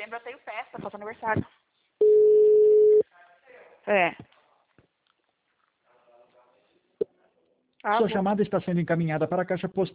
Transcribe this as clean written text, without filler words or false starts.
setembro eu tenho festa, falta aniversário. É. Sua chamada está sendo encaminhada para a caixa postal.